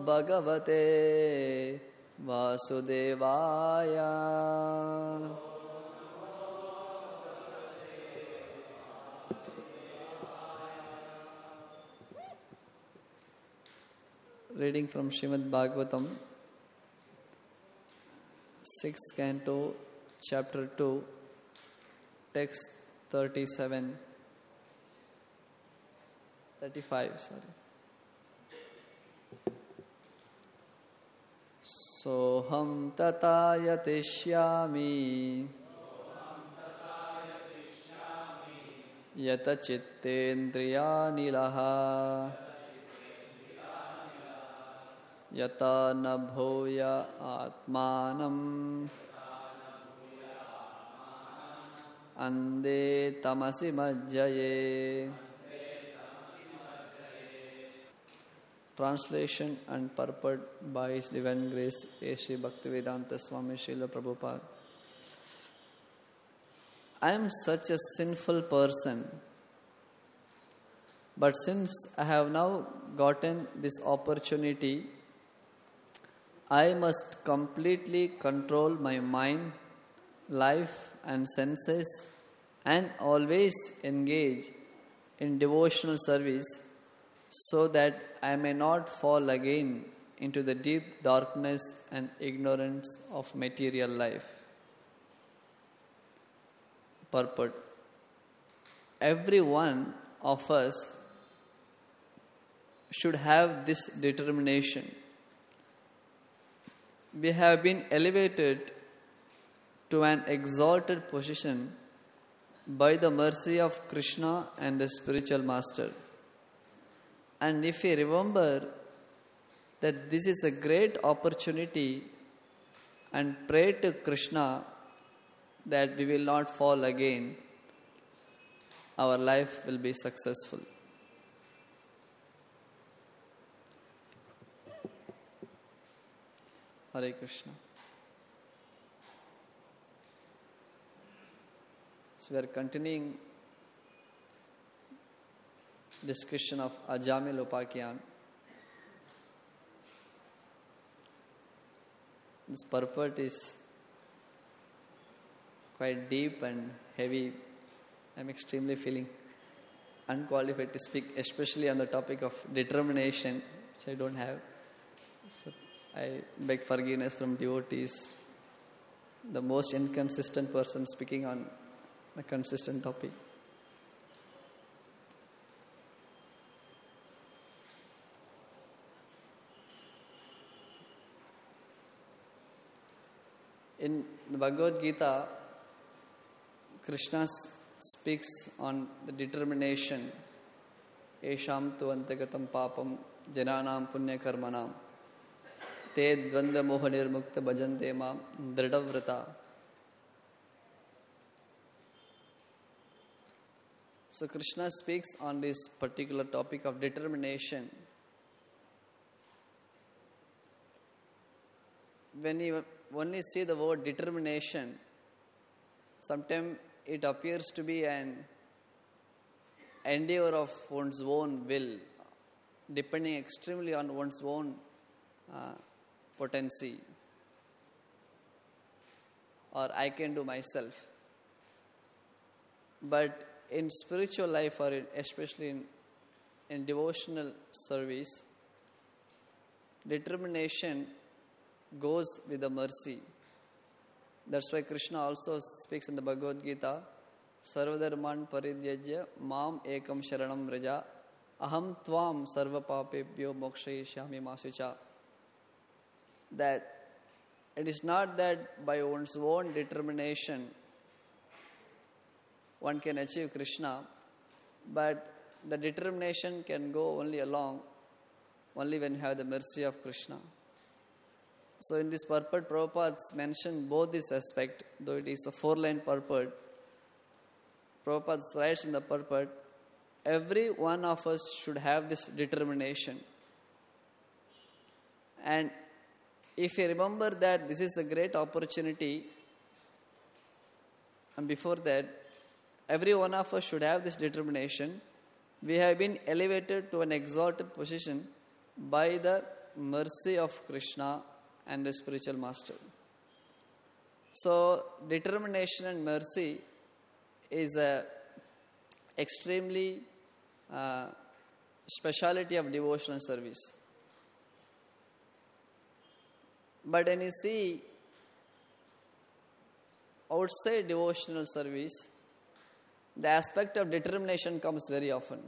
Bhagavate Vasudevaya. Reading from Srimad Bhagavatam, 6th Canto, Chapter 2, Text 35. Soham tata yatishyami yata chittendriyanilaha yata nabhoya atmanam ande tamasi majjaye. Translation and purport by His Divine Grace A. Sri Bhaktivedanta Swami Srila Prabhupada. I am such a sinful person, but since I have now gotten this opportunity, I must completely control my mind, life and senses, and always engage in devotional service, so that I may not fall again into the deep darkness and ignorance of material life. Purport. Every one of us should have this determination. We have been elevated to an exalted position by the mercy of Krishna and the spiritual master. And if we remember that this is a great opportunity and pray to Krishna that we will not fall again, our life will be successful. Hare Krishna. So we are continuing discussion of Ajamil Upakyan. This purport is quite deep and heavy. I am extremely feeling unqualified to speak, especially on the topic of determination, which I don't have. So I beg forgiveness from devotees, the most inconsistent person speaking on a consistent topic. In the Bhagavad Gita, Krishna speaks on the determination. Esham tu antagatam papam jananam punya karmanam te dvanda moha nirmukta bhajante mam dridhavrata. So Krishna speaks on this particular topic of determination. When you only see the word determination, sometimes it appears to be an endeavor of one's own will, depending extremely on one's own potency, or I can do myself. But in spiritual life, or especially in devotional service, determination goes with the mercy. That's why Krishna also speaks in the Bhagavad Gita, Sarvadharman paridyajya mam ekam sharanam vraja aham tvam sarva papebhyo mokshayishyami masucha. That it is not that by one's own determination one can achieve Krishna, but the determination can go only along only when you have the mercy of Krishna. So in this purport, Prabhupada mentioned both this aspect, though it is a 4-line purport. Prabhupada writes in the purport, every one of us should have this determination. And if you remember that this is a great opportunity, and before that, every one of us should have this determination. We have been elevated to an exalted position by the mercy of Krishna and the spiritual master. So, determination and mercy is a extremely speciality of devotional service. But when you see outside devotional service, the aspect of determination comes very often.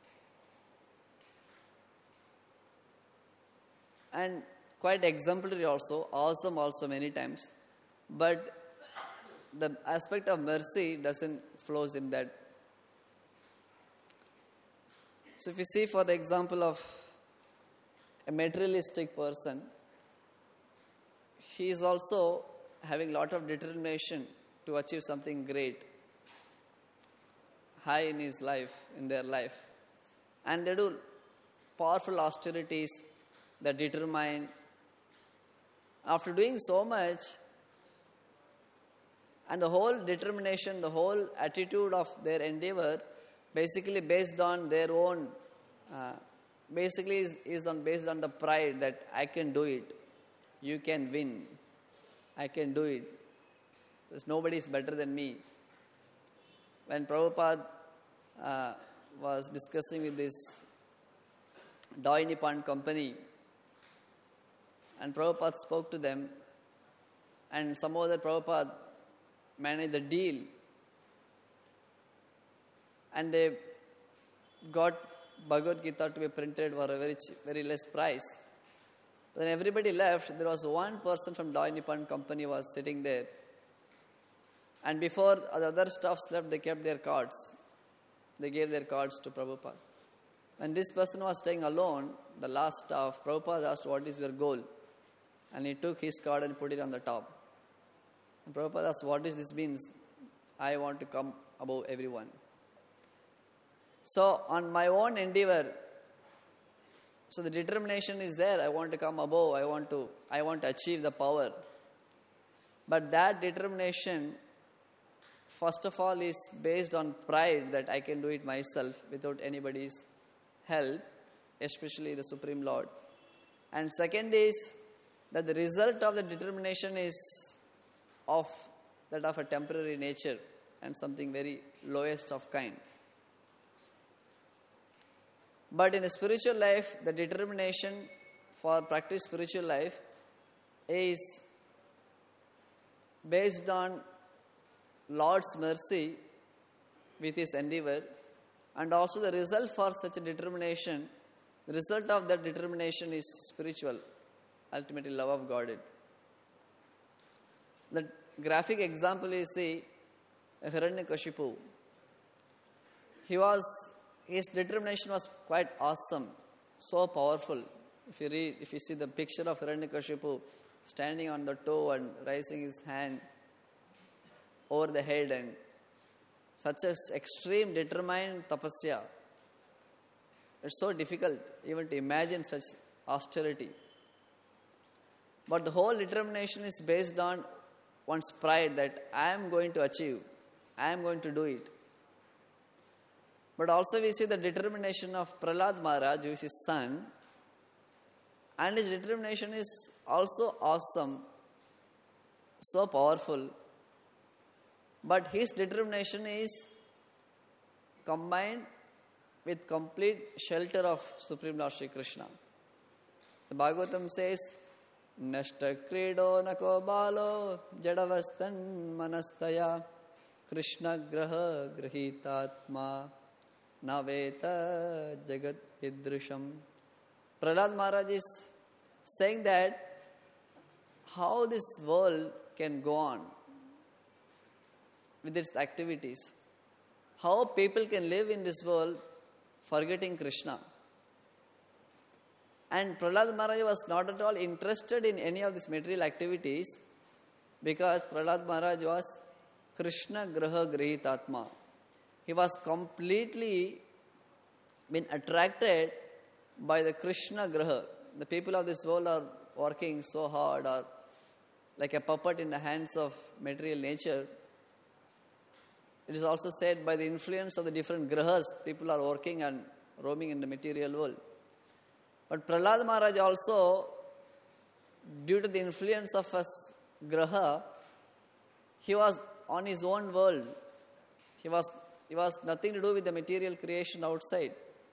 And quite exemplary also, awesome also many times. But the aspect of mercy doesn't flows in that. So if you see for the example of a materialistic person, he is also having lot of determination to achieve something great, high in his life, in their life. And they do powerful austerities that determine. After doing so much, and the whole determination, the whole attitude of their endeavor, basically based on their own, basically is based on the pride that I can do it, you can win, I can do it. There's nobody is better than me. When Prabhupada was discussing with this Doi Nippon company, and Prabhupada spoke to them, and somehow that Prabhupada managed the deal, and they got Bhagavad Gita to be printed for a very less price. When everybody left, there was one person from Doi Nippon company was sitting there, and before the other staffs left, they kept their cards. They gave their cards to Prabhupada. When this person was staying alone, the last staff, Prabhupada asked, what is your goal? And he took his card and put it on the top. And Prabhupada asked, what does this mean? I want to come above everyone. So on my own endeavor, so the determination is there. I want to come above. I want to achieve the power. But that determination, first of all, is based on pride that I can do it myself without anybody's help, especially the Supreme Lord. And second is that the result of the determination is of a temporary nature and something very lowest of kind. But in a spiritual life, the determination for practice spiritual life is based on Lord's mercy with his endeavor, and also the result for such a determination, the result of that determination is spiritual, ultimately love of Godhead. The graphic example is Hiranyakashipu. His determination was quite awesome, so powerful. If you see the picture of Hiranyakashipu standing on the toe and raising his hand over the head, and such an extreme determined tapasya. It's so difficult even to imagine such austerity. But the whole determination is based on one's pride that I am going to achieve, I am going to do it. But also we see the determination of Prahlad Maharaj, who is his son, and his determination is also awesome, so powerful. But his determination is combined with complete shelter of Supreme Lord Shri Krishna. The Bhagavatam says, Nashta krido nako balo jadavastan manastaya Krishna graha grahitatma naveta jagat idrisham. Prahlad Maharaj is saying that how this world can go on with its activities, how people can live in this world forgetting Krishna. And Prahlad Maharaj was not at all interested in any of these material activities, because Prahlad Maharaj was Krishna Graha Grahitatma. He was completely been attracted by the Krishna Graha. The people of this world are working so hard, or like a puppet in the hands of material nature. It is also said by the influence of the different grahas, people are working and roaming in the material world. But Prahlad Maharaj also, due to the influence of his graha, he was on his own world. He was nothing to do with the material creation outside.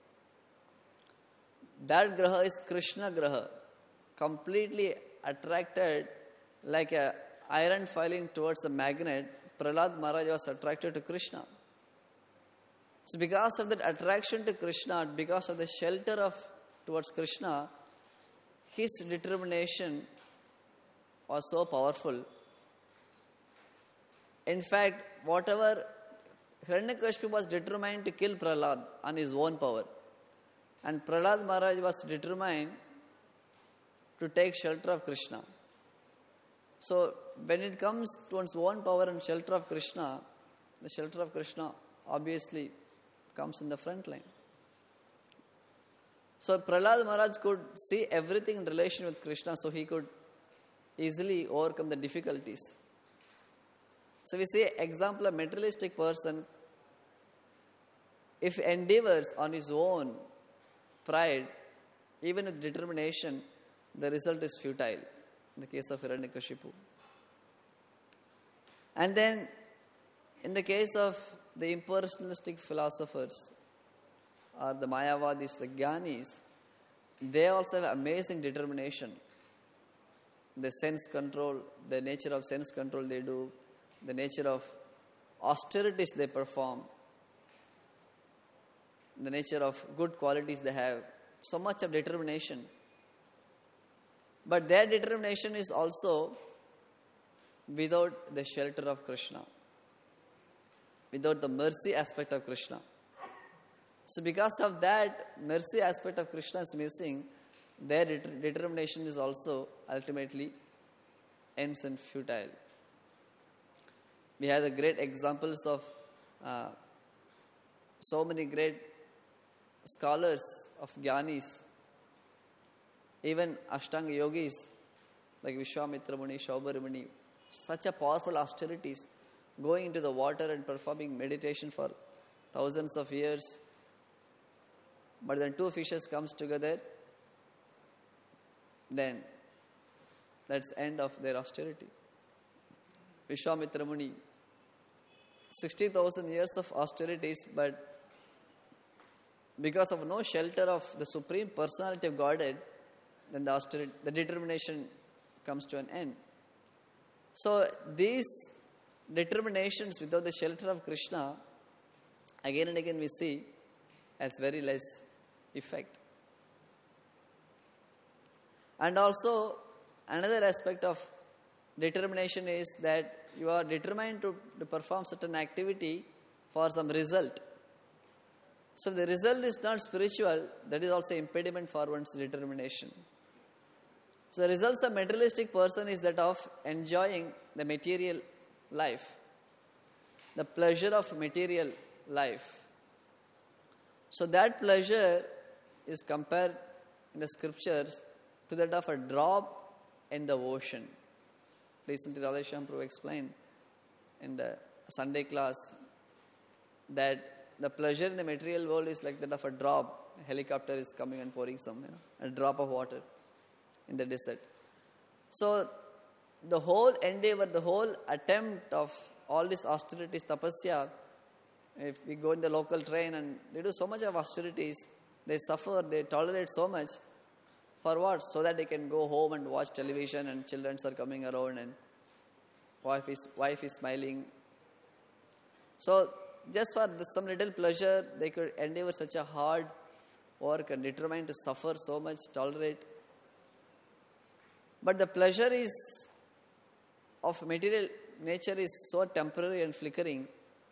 That graha is Krishna graha, completely attracted like a iron filing towards a magnet. Prahlad Maharaj was attracted to Krishna. So because of that attraction to Krishna, because of the shelter towards Krishna, his determination was so powerful. In fact, whatever Hiranyakashipu was determined to kill Prahlad on his own power. And Prahlad Maharaj was determined to take shelter of Krishna. So, when it comes to one's own power and shelter of Krishna, the shelter of Krishna obviously comes in the front line. So, Prahlad Maharaj could see everything in relation with Krishna, so he could easily overcome the difficulties. So, we see example of materialistic person, if endeavors on his own pride, even with determination, the result is futile. In the case of Hiranyakashipu. And then, in the case of the impersonalistic philosophers, or the Mayavadis, the Jnanis, they also have amazing determination. The sense control, the nature of sense control they do, the nature of austerities they perform, the nature of good qualities they have, so much of determination. But their determination is also without the shelter of Krishna, without the mercy aspect of Krishna. So because of that, mercy aspect of Krishna is missing, their determination is also ultimately ends in futile. We have the great examples of so many great scholars of Jnanis, even Ashtanga yogis like Vishwamitra Muni, Shaubhara Muni, such a powerful austerities, going into the water and performing meditation for thousands of years. But then two fishes comes together, then that's end of their austerity. Vishwamitra Muni, 60,000 years of austerities, but because of no shelter of the Supreme Personality of Godhead, then the determination comes to an end. So these determinations without the shelter of Krishna, again and again we see as very less effect. And also another aspect of determination is that you are determined to perform certain activity for some result. So if the result is not spiritual, that is also impediment for one's determination. So the results of materialistic person is that of enjoying the material life, the pleasure of material life. So that pleasure is compared in the scriptures to that of a drop in the ocean. Recently Radheshyam Prabhu explained in the Sunday class that the pleasure in the material world is like that of a drop. A helicopter is coming and pouring some, a drop of water in the desert. So the whole endeavor, the whole attempt of all these austerities, tapasya, if we go in the local train and they do so much of austerities, they suffer, they tolerate so much. For what? So that they can go home and watch television and children are coming around and wife is smiling. So just for some little pleasure, they could endeavor such a hard work and determined to suffer so much, tolerate. But the pleasure is of material nature is so temporary and flickering.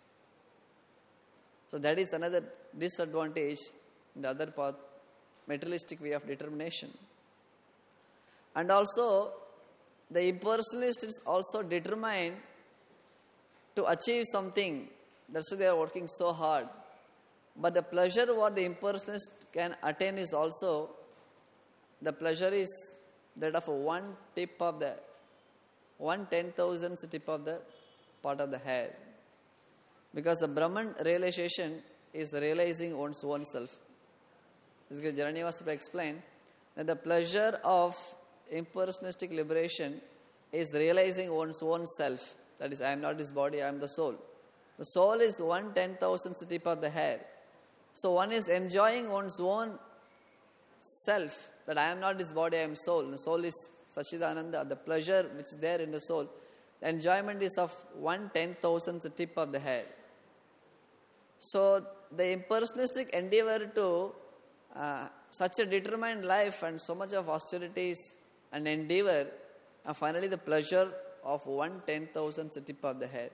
So that is another disadvantage in the other path, materialistic way of determination. And also, the impersonalist is also determined to achieve something. That's why they are working so hard. But the pleasure what the impersonalist can attain is also, the pleasure is that of one 1/10,000th tip of the part of the hair. Because the Brahman realization is realizing one's own self. As Jaranivas explained, that the pleasure of impersonalistic liberation is realizing one's own self. That is, I am not this body, I am the soul. The soul is 1/10,000th tip of the hair. So one is enjoying one's own self, that I am not this body, I am soul. The soul is Sachidananda, the pleasure which is there in the soul. The enjoyment is of 1/10,000th tip of the hair. So the impersonalistic endeavor to such a determined life and so much of austerities and endeavor, and finally the pleasure of 1/10,000th tip of the hair.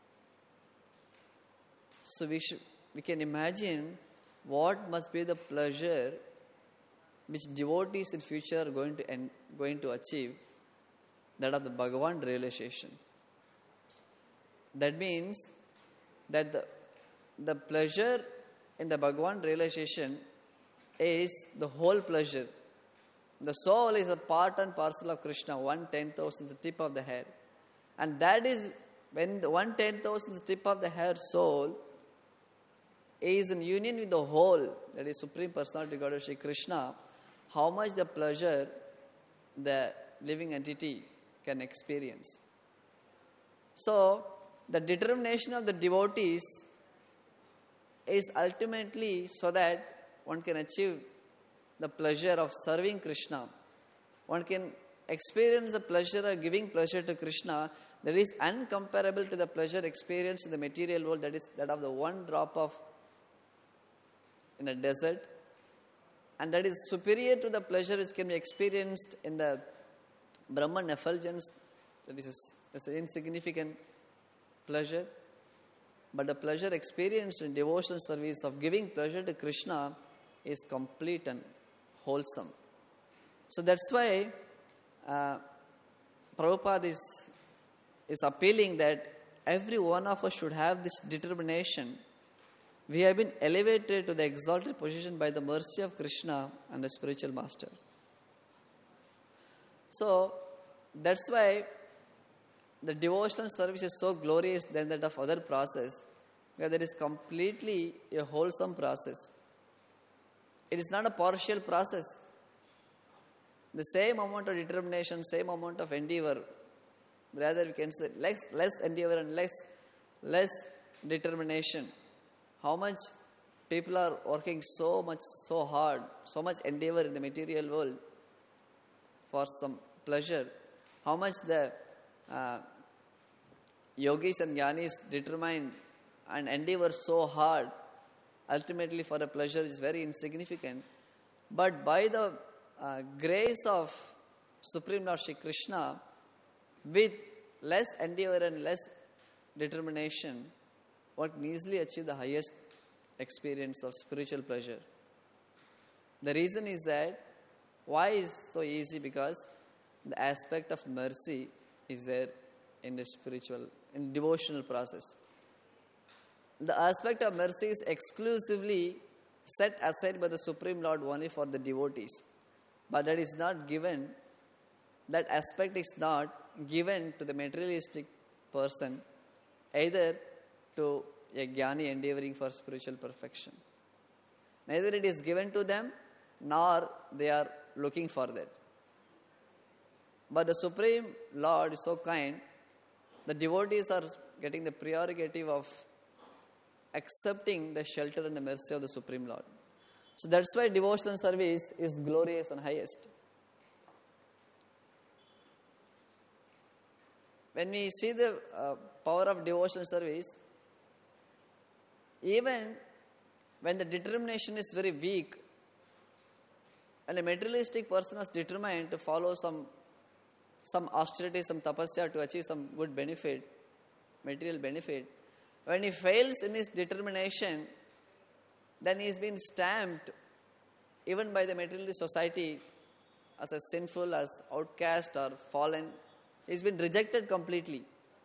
So we can imagine what must be the pleasure which devotees in future are going to achieve, that of the Bhagavan realization. That means that the pleasure in the Bhagavan realization is the whole pleasure. The soul is a part and parcel of Krishna, 1/10,000th tip of the hair. And that is when the 1/10,000th tip of the hair soul is in union with the whole, that is Supreme Personality of Godhead Shri Krishna, how much the pleasure the living entity can experience. So, the determination of the devotees is ultimately so that one can achieve the pleasure of serving Krishna. One can experience the pleasure of giving pleasure to Krishna that is uncomparable to the pleasure experienced in the material world, that is that of the one drop of in a desert, and that is superior to the pleasure which can be experienced in the Brahman effulgence. That is an insignificant pleasure, but the pleasure experienced in devotional service of giving pleasure to Krishna is complete and wholesome. So that's why Prabhupada is appealing that every one of us should have this determination. We have been elevated to the exalted position by the mercy of Krishna and the spiritual master. So that's why the devotional service is so glorious than that of other process, because it is completely a wholesome process. It is not a partial process. The same amount of determination, same amount of endeavor, rather we can say less endeavor and less determination. How much people are working so hard, so much endeavor in the material world for some pleasure. How much the yogis and jnanis determine and endeavor so hard, ultimately for a pleasure is very insignificant. But by the grace of Supreme Lord Shri Krishna, with less endeavor and less determination, one can easily achieve the highest experience of spiritual pleasure. The reason is that, why is so easy? Because the aspect of mercy is there in the devotional process. The aspect of mercy is exclusively set aside by the Supreme Lord only for the devotees. But that is not given, that aspect is not given to the materialistic person, either to a jnani endeavoring for spiritual perfection. Neither it is given to them, nor they are looking for that. But the Supreme Lord is so kind, the devotees are getting the prerogative of accepting the shelter and the mercy of the Supreme Lord. So that's why devotional service is glorious and highest. When we see the power of devotional service, even when the determination is very weak, and a materialistic person was determined to follow some austerity, some tapasya to achieve some good benefit, material benefit, when he fails in his determination, then he has been stamped even by the materialist society as a sinful, as outcast or fallen. He has been rejected completely.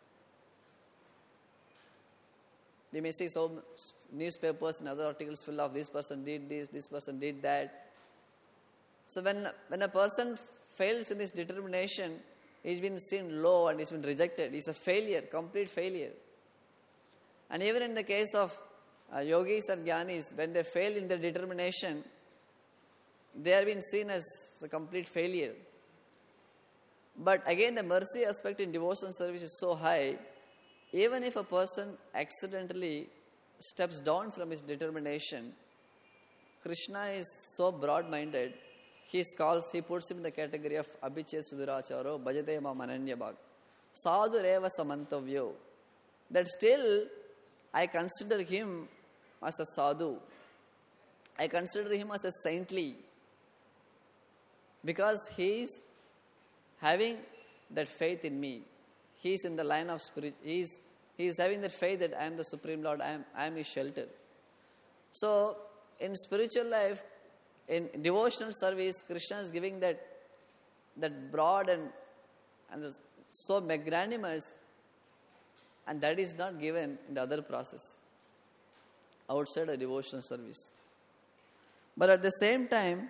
We may see some newspapers and other articles full of this person did this person did that. So when a person fails in his determination, he's been seen low and he's been rejected. He's a failure, complete failure. And even in the case of yogis and jnanis, when they fail in their determination, they are being seen as a complete failure. But again, the mercy aspect in devotional service is so high, even if a person accidentally steps down from his determination, Krishna is so broad-minded, he puts him in the category of Abhichet Suduracharo, Bhajate Mam Ananya Bhag, Sadhu Reva Samantavyo. That still, I consider him as a sadhu. I consider him as a saintly, because he is having that faith in me. He is in the line of spirit. He is having that faith that I am the Supreme Lord, I am his shelter. So, in spiritual life, in devotional service, Krishna is giving that broad and so magnanimous, and that is not given in the other process, outside a devotional service. But at the same time,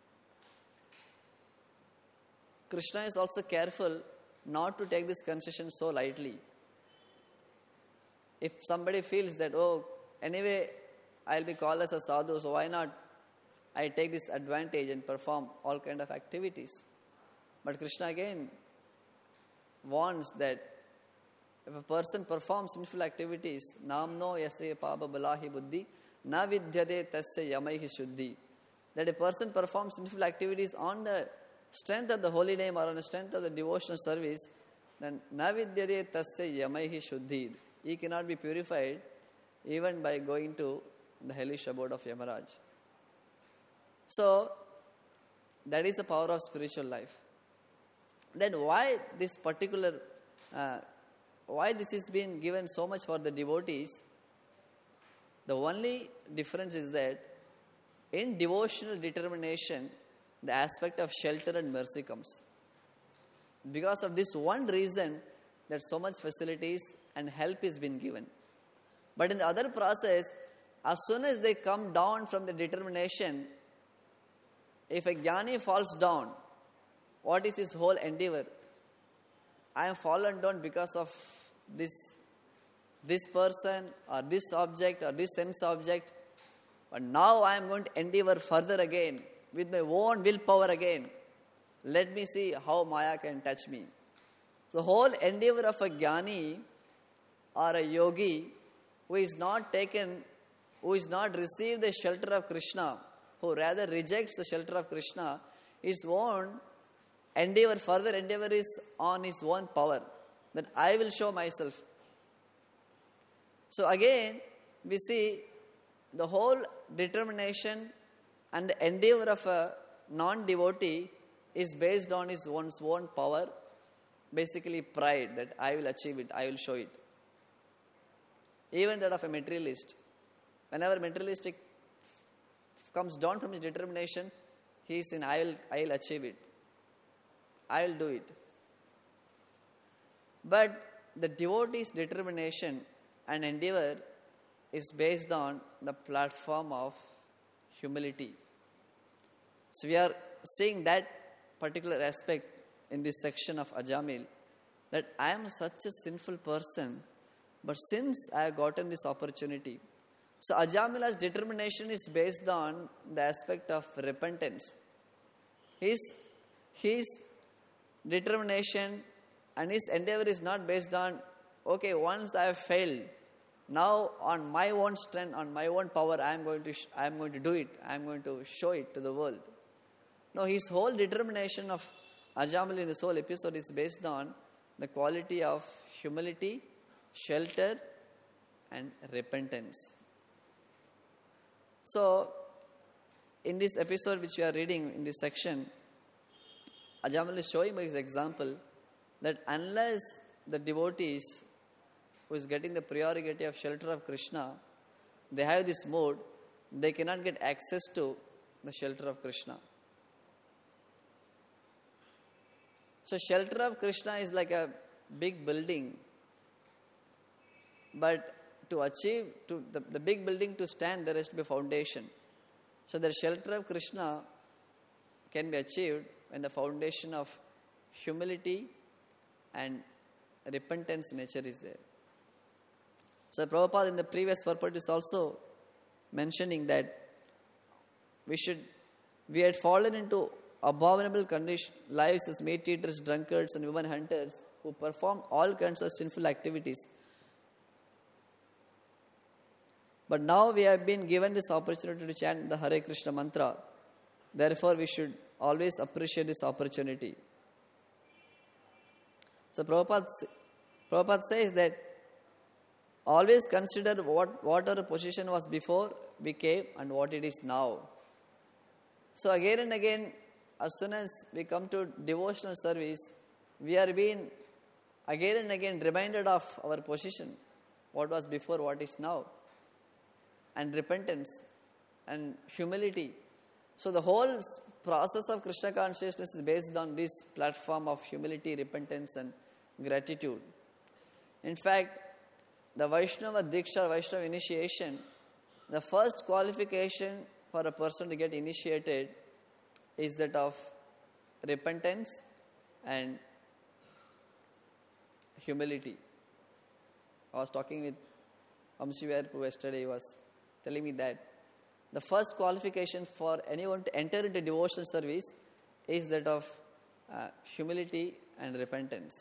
Krishna is also careful not to take this concession so lightly. If somebody feels that, anyway, I'll be called as a sadhu, so why not I take this advantage and perform all kind of activities? But Krishna again warns that if a person performs sinful activities, namno yase paba balahi buddhi, na vidyade tasya yamaihi shuddhi. That a person performs sinful activities on the strength of the holy name or on the strength of the devotional service, then na vidyade tasya yamaihi shuddhi. He cannot be purified even by going to the hellish abode of Yamaraj. So, that is the power of spiritual life. Then why this particular, why this is being given so much for the devotees? The only difference is that in devotional determination, the aspect of shelter and mercy comes. Because of this one reason, that so much facilities and help is being given. But in the other process, as soon as they come down from the determination, if a jnani falls down, what is his whole endeavor? I am fallen down because of this person or this object or this sense object, but now I am going to endeavor further again with my own willpower again. Let me see how Maya can touch me. The whole endeavor of a jnani or a yogi who is not received the shelter of Krishna, who rather rejects the shelter of Krishna, his own endeavor, further endeavor is on his own power, that I will show myself. So again, we see the whole determination and the endeavor of a non-devotee is based on his one's own power, basically pride, that I will achieve it, I will show it. Even that of a materialist. Whenever materialistic comes down from his determination, he is in, I will achieve it. I will do it. But the devotee's determination and endeavor is based on the platform of humility. So we are seeing that particular aspect in this section of Ajamil, that I am such a sinful person, but since I have gotten this opportunity. So Ajamila's determination is based on the aspect of repentance. His determination and his endeavor is not based on, okay, once I have failed, now on my own strength, on my own power, I am going to do it. I am going to show it to the world. No, his whole determination of Ajamil in this whole episode is based on the quality of humility, shelter, and repentance. So, in this episode which we are reading in this section, Ajamil is showing by his example that unless the devotees who is getting the prerogative of shelter of Krishna, they have this mode, they cannot get access to the shelter of Krishna. So shelter of Krishna is like a big building, but to achieve, the big building to stand, there has to be a foundation. So the shelter of Krishna can be achieved when the foundation of humility and repentance nature is there. So Prabhupada in the previous purport is also mentioning that we should We had fallen into abominable lives as meat eaters, drunkards, and women hunters who performed all kinds of sinful activities. But now we have been given this opportunity to chant the Hare Krishna mantra. Therefore, we should always appreciate this opportunity. So Prabhupada says that always consider what our position was before we came and what it is now. So again and again, as soon as we come to devotional service, we are being again and again reminded of our position, what was before, what is now, and repentance and humility. So the whole process of Krishna consciousness is based on this platform of humility, repentance, and gratitude. In fact, the Vaishnava Diksha, Vaishnava initiation, the first qualification for a person to get initiated is that of repentance and humility. I was talking with Amshivarpu yesterday. He was telling me that the first qualification for anyone to enter into devotional service is that of humility and repentance.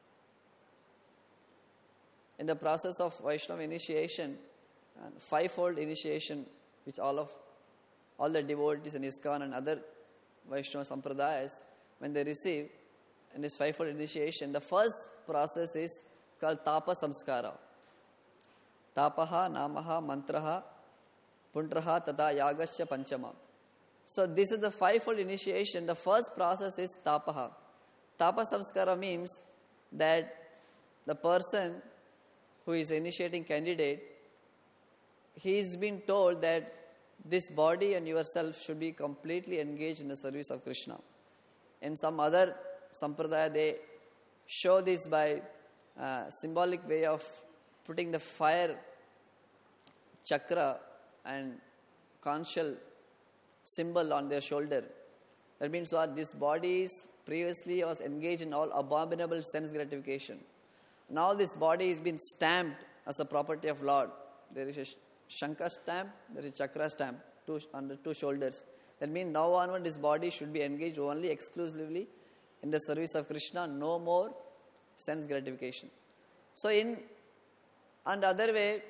In the process of Vaishnava initiation, fivefold initiation, which all the devotees in ISKCON and other Vaishnava sampradayas, when they receive in this fivefold initiation, the first process is called Tapa Samskara. Tapaha, Namaha, Mantraha, Puntraha, Tata, Yagasya, Panchama. So this is the fivefold initiation. The first process is Tapaha. Tapa Samskara means that the person who is initiating candidate, he is being told that this body and yourself should be completely engaged in the service of Krishna. In some other sampradaya, they show this by symbolic way of putting the fire chakra and conchal symbol on their shoulder. That means what? This body previously was engaged in all abominable sense gratification. Now this body is been stamped as a property of Lord. There is a Shankha stamp, there is Chakra stamp on the two shoulders. That means now onward this body should be engaged only exclusively in the service of Krishna, no more sense gratification. So in and other way,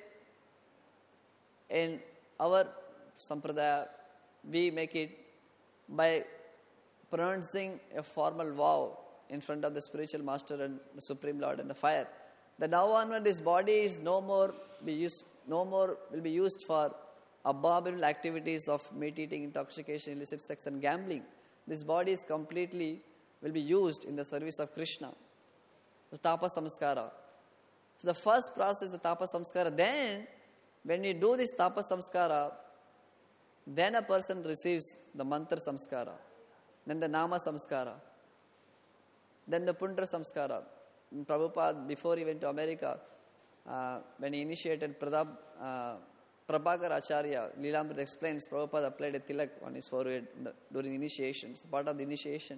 in our sampradaya, we make it by pronouncing a formal vow in front of the spiritual master and the Supreme Lord and the fire. That now onward this body is no more will be used for abominable activities of meat eating, intoxication, illicit sex and gambling. This body is completely will be used in the service of Krishna. The Tapa Samskara. So the first process is the Tapa Samskara. Then when you do this Tapa Samskara, then a person receives the Mantra Samskara, then the Nama Samskara, then the Puntra Samskara. Prabhupada, before he went to America, when he initiated Prabhakar Acharya, Leelamrita explains, Prabhupada applied a tilak on his forehead during initiation. It's part of the initiation.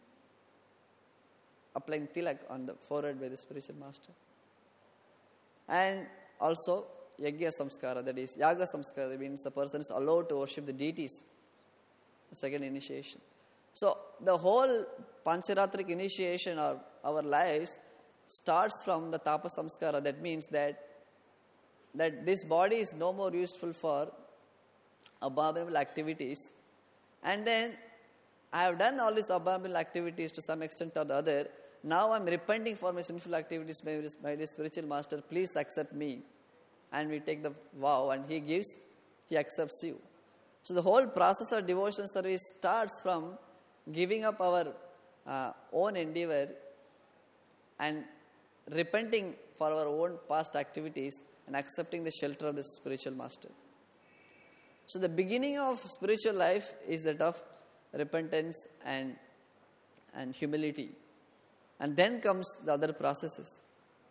Applying tilak on the forehead by the spiritual master. And also Yagya Samskara, that is Yaga Samskara, that means the person is allowed to worship the deities. The second initiation. So the whole Pancharatric initiation of our lives starts from the Tapa Samskara. That means that this body is no more useful for abominable activities. And then I have done all these abominable activities to some extent or the other. Now I am repenting for my sinful activities by the spiritual master. Please accept me. And we take the vow and he accepts you. So the whole process of devotional service starts from giving up our own endeavor and repenting for our own past activities and accepting the shelter of the spiritual master. So the beginning of spiritual life is that of repentance and humility. And then comes the other processes.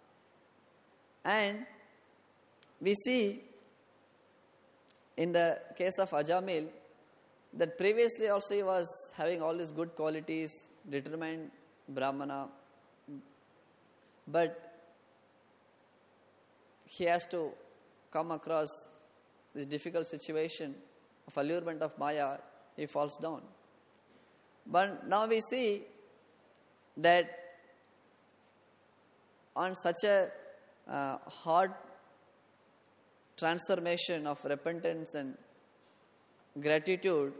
And we see in the case of Ajamil that previously also he was having all these good qualities, determined Brahmana, but he has to come across this difficult situation of allurement of Maya he falls down. But now we see that on such a hard transformation of repentance and gratitude,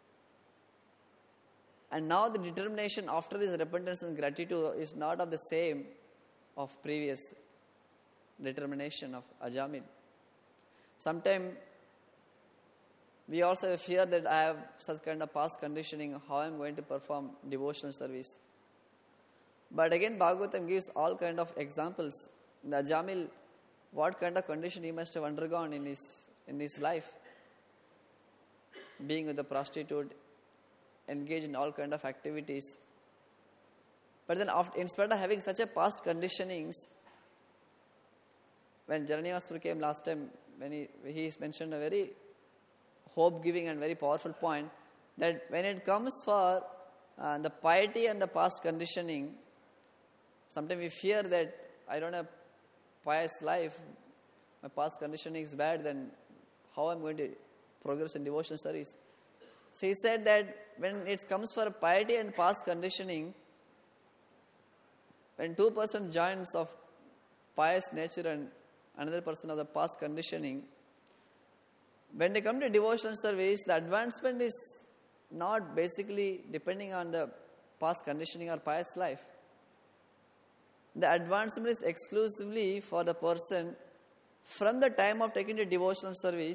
and now the determination after this repentance and gratitude is not of the same of previous determination of Ajamil. Sometimes we also fear that I have such kind of past conditioning, how I am going to perform devotional service. But again, Bhagavatam gives all kind of examples. The Ajamil, what kind of condition he must have undergone in his life. Being with a prostitute, engaged in all kind of activities. But then in spite of having such a past conditionings, when Jananivaswar came last time, when he mentioned a very hope-giving and very powerful point, that when it comes for the piety and the past conditioning, sometimes we fear that I don't have pious life, my past conditioning is bad, then how I'm going to progress in devotional service. So he said that when it comes for piety and past conditioning, when two persons joins of pious nature and another person of the past conditioning, when they come to devotional service, the advancement is not basically depending on the past conditioning or pious life. The advancement is exclusively for the person from the time of taking the devotional service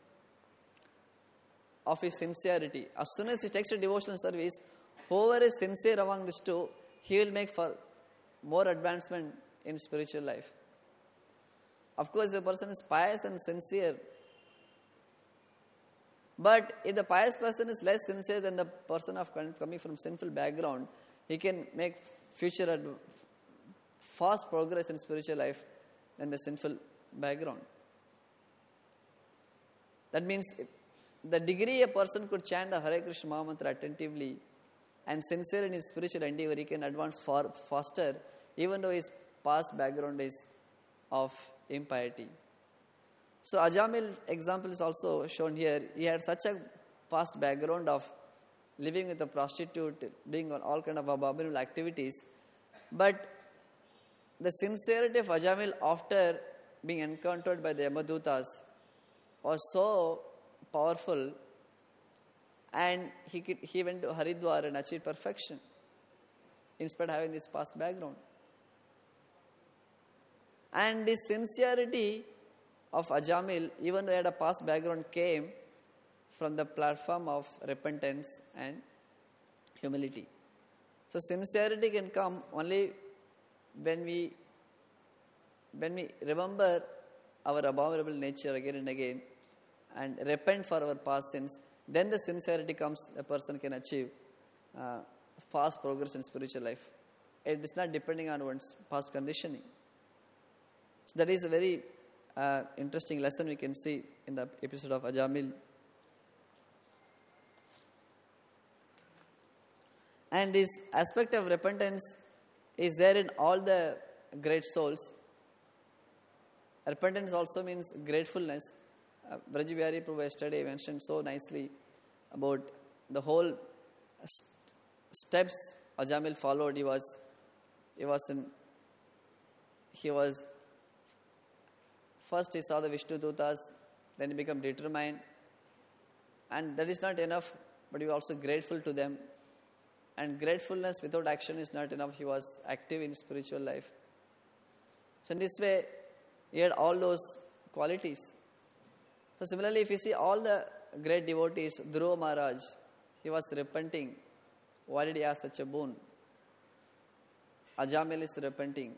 of his sincerity. As soon as he takes a devotional service, whoever is sincere among these two, he will make for more advancement in spiritual life. Of course, the person is pious and sincere. But if the pious person is less sincere than the person of coming from sinful background, he can make fast progress in spiritual life than the sinful background. That means the degree a person could chant the Hare Krishna Maha Mantra attentively and sincere in his spiritual endeavor, he can advance far faster, even though his past background is of impiety. So Ajamil's example is also shown here. He had such a past background of living with a prostitute, doing all kind of abominable activities. But the sincerity of Ajamil after being encountered by the Yamadutas was so powerful, and he went to Haridwar and achieved perfection in spite of having this past background. And this sincerity of Ajamil, even though he had a past background, came from the platform of repentance and humility. So sincerity can come only when we remember our abominable nature again and again and repent for our past sins. Then the sincerity comes, a person can achieve fast progress in spiritual life. It is not depending on one's past conditioning. So that is a very interesting lesson we can see in the episode of Ajamil. And this aspect of repentance is there in all the great souls. Repentance also means gratefulness. Braj Bihari Prabhu yesterday mentioned so nicely about the whole steps Ajamil followed. He was first he saw the Vishnu Dutas, then he became determined, and that is not enough, but he was also grateful to them. And gratefulness without action is not enough. He was active in spiritual life. So in this way, he had all those qualities. So similarly, if you see all the great devotees, Dhruva Maharaj, he was repenting. Why did he ask such a boon? Ajamil is repenting.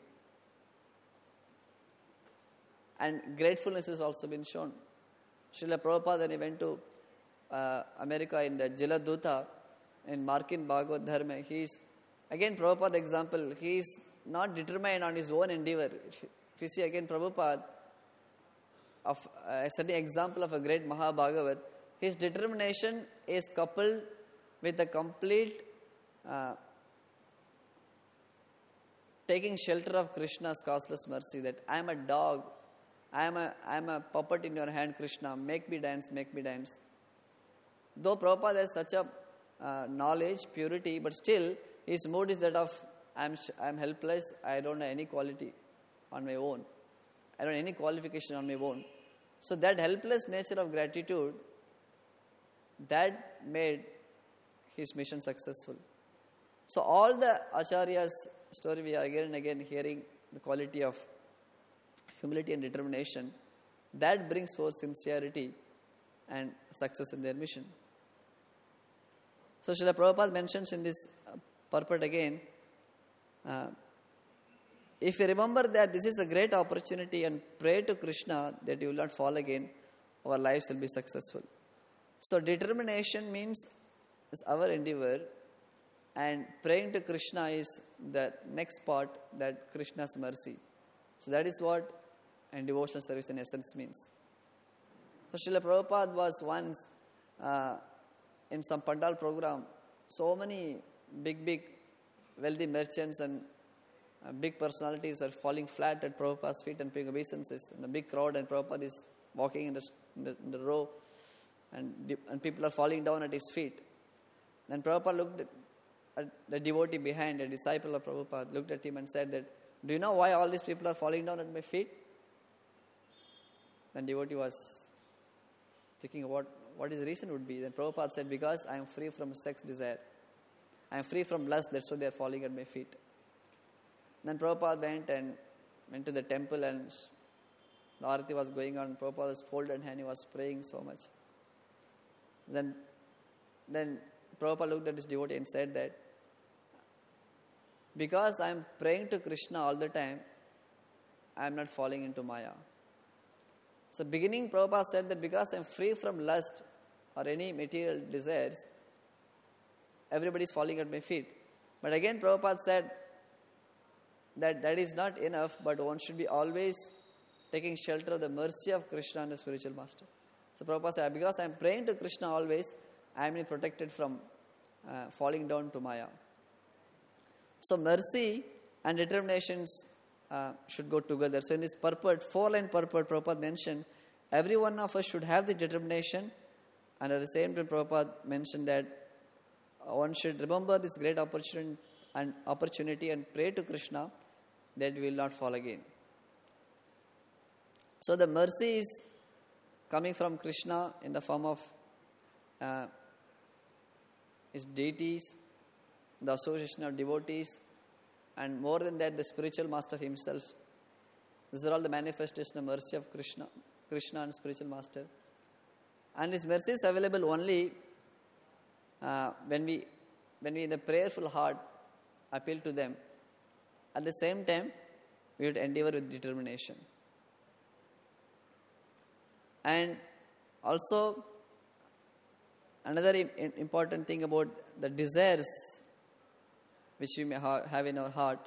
And gratefulness has also been shown. Srila Prabhupada, when he went to America in the Jiladuta, in Markin Bhagavad Dharma, he is, again Prabhupada example, he is not determined on his own endeavor. If you see again Prabhupada, of a certain example of a great Mahabhagavat, his determination is coupled with the complete taking shelter of Krishna's causeless mercy, that I am a dog, I am a puppet in your hand, Krishna, make me dance, make me dance. Though Prabhupada has such a knowledge, purity, but still his mood is that of I'm helpless, I don't have any quality on my own. I don't have any qualification on my own. So that helpless nature of gratitude, that made his mission successful. So all the Acharya's story, we are again and again hearing the quality of humility and determination. That brings forth sincerity and success in their mission. So Srila Prabhupada mentions in this purport again, if you remember that this is a great opportunity and pray to Krishna that you will not fall again, our lives will be successful. So determination means is our endeavor, and praying to Krishna is the next part, that Krishna's mercy. So that is what and devotional service in essence means. So Srila Prabhupada was once in some Pandal program, so many big wealthy merchants and big personalities are falling flat at Prabhupada's feet and paying obeisances in a big crowd, and Prabhupada is walking in the row, and people are falling down at his feet. Then Prabhupada looked at the devotee behind, a disciple of Prabhupada, looked at him and said that, do you know why all these people are falling down at my feet? Then devotee was thinking what his reason would be. Then Prabhupada said, because I am free from sex desire. I am free from lust, that's why they are falling at my feet. Then Prabhupada went to the temple, and the arati was going on. Prabhupada's folded hand, he was praying so much. Then Prabhupada looked at his devotee and said that, because I am praying to Krishna all the time, I am not falling into Maya. So beginning Prabhupada said that because I am free from lust or any material desires, everybody is falling at my feet. But again Prabhupada said that is not enough, but one should be always taking shelter of the mercy of Krishna and the spiritual master. So Prabhupada said, because I am praying to Krishna always, I am protected from falling down to Maya. So mercy and determinations should go together. So in this purport, 4-line purport, Prabhupada mentioned, every one of us should have the determination, and at the same time Prabhupada mentioned that one should remember this great opportunity and pray to Krishna that we will not fall again. So the mercy is coming from Krishna in the form of his deities, the association of devotees, and more than that, the spiritual master himself. These are all the manifestation of mercy of Krishna and spiritual master. And his mercy is available only when we in the prayerful heart appeal to them. At the same time, we would endeavor with determination. And also, another important thing about the desires which we may have in our heart.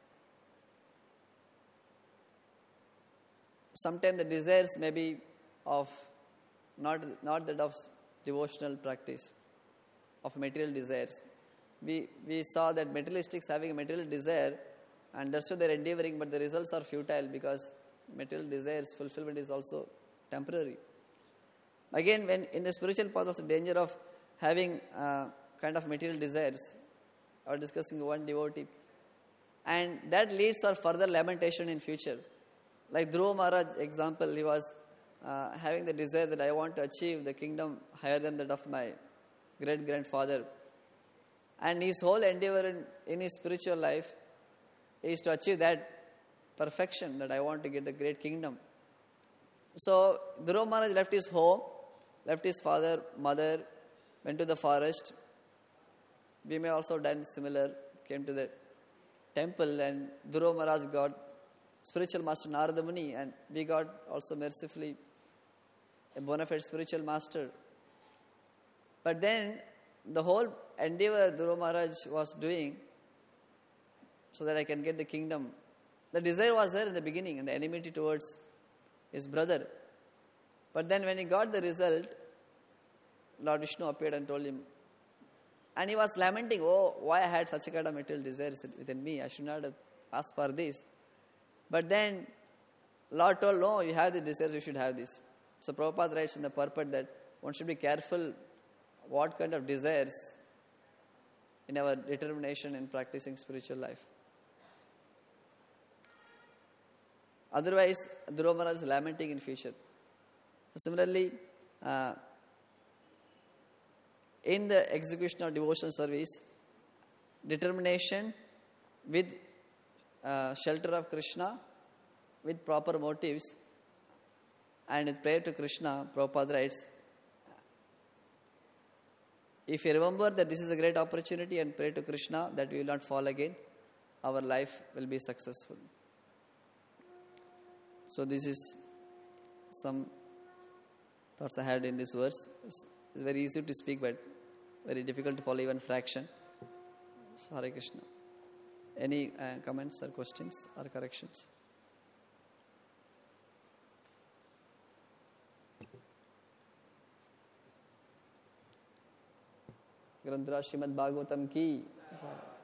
Sometimes the desires may be of not that of devotional practice, of material desires. We saw that materialistics having a material desire, and that's why they are endeavoring, but the results are futile because material desires fulfillment is also temporary. Again, when in the spiritual path, also danger of having kind of material desires. Or discussing one devotee, and that leads for further lamentation in future. Like Dhruva Maharaj example, he was having the desire that I want to achieve the kingdom higher than that of my great grandfather, and his whole endeavor in his spiritual life is to achieve that perfection, that I want to get the great kingdom. So Dhruva Maharaj left his home, left his father, mother, went to the forest. We may also done similar, came to the temple, and Dhruva Maharaj got spiritual master Narada Muni, and we got also mercifully a bona fide spiritual master. But then the whole endeavor Dhruva Maharaj was doing so that I can get the kingdom. The desire was there in the beginning, and the enmity towards his brother. But then when he got the result, Lord Vishnu appeared and told him, and he was lamenting, oh, why I had such a kind of material desires within me, I should not have asked for this. But then Lord told, no, you have the desires, you should have this. So Prabhupada writes in the purport that one should be careful what kind of desires in our determination in practicing spiritual life. Otherwise, Dhruva Maharaj is lamenting in future. So similarly, in the execution of devotional service, determination with shelter of Krishna, with proper motives, and with prayer to Krishna, Prabhupada writes, if you remember that this is a great opportunity and pray to Krishna that we will not fall again, our life will be successful. So this is some thoughts I had in this verse. It's very easy to speak, but very difficult to follow even fraction. So Hare Krishna. Any comments or questions or corrections? ग्रंथराज Shrimad Bhagavatam की जय।